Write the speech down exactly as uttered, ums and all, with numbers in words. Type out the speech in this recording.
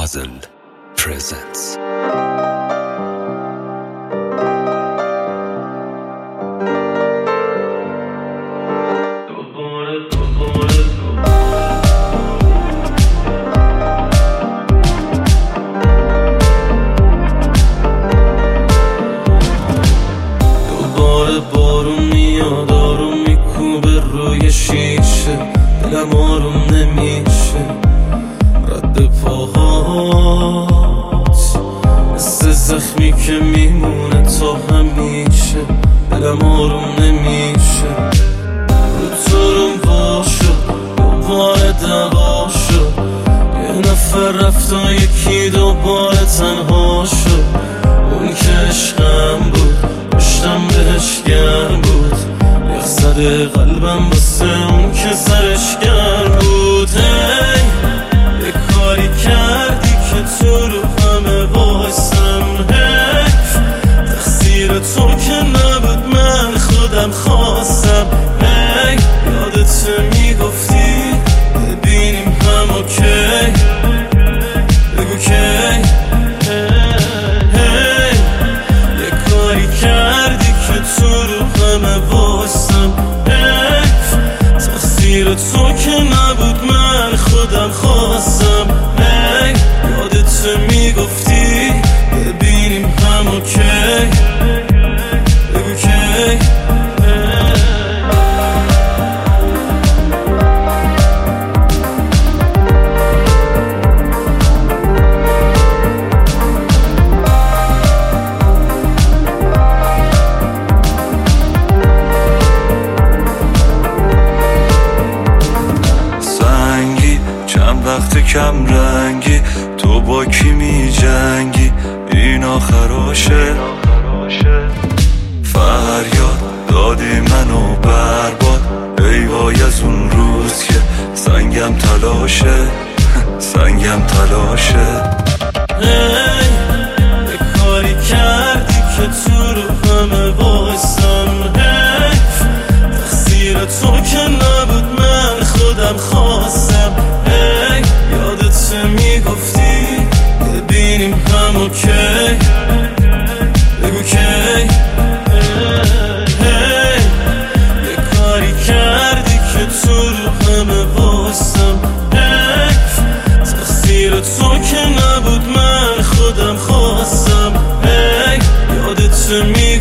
Puzzle presents. دوباره بارون میاد آروم میکوبه روی شیشه، دلم آروم نمیشه. رد پاهات مثل زخمی که میمونه تا همیشه، دلم آروم نمیشه. رو تو روم وا شد دوباره دعوا شد، یه نفر رفت و یکی دوباره تنها شد. اون که عشقم بود پشتم بهش گرم بود، یخ زده قلبم واسه اون که سرش گرم بود. هی یه کاری کردی که تو رو همه واسم، حیف تقصیر تو که نبود من خودم خواستم. هی یادت میگفتی ببینیم هم اوکی، بگو کی. تو که نبود من خودم خواستم. هی یادت میگفتی ببینیم هم اوکی، بگو کی. وقت کم رنگی تو با کی می جنگی، این آخراشه. فریاد دادی منو برباد، ای وای از اون روز که سنگم تلاشه، سنگم تلاشه. هی یه کاری کردی که تو رو همه واسم، حیف تقصیر تو که نبود من خودم خواستم. یادت میگفتی ببینیم هم اوکی، بگو کی. هی یه کاری کردی که تو رو همه واسم، حیف تقصیر تو که نبود من خودم خواستم. هی یادت میگفتی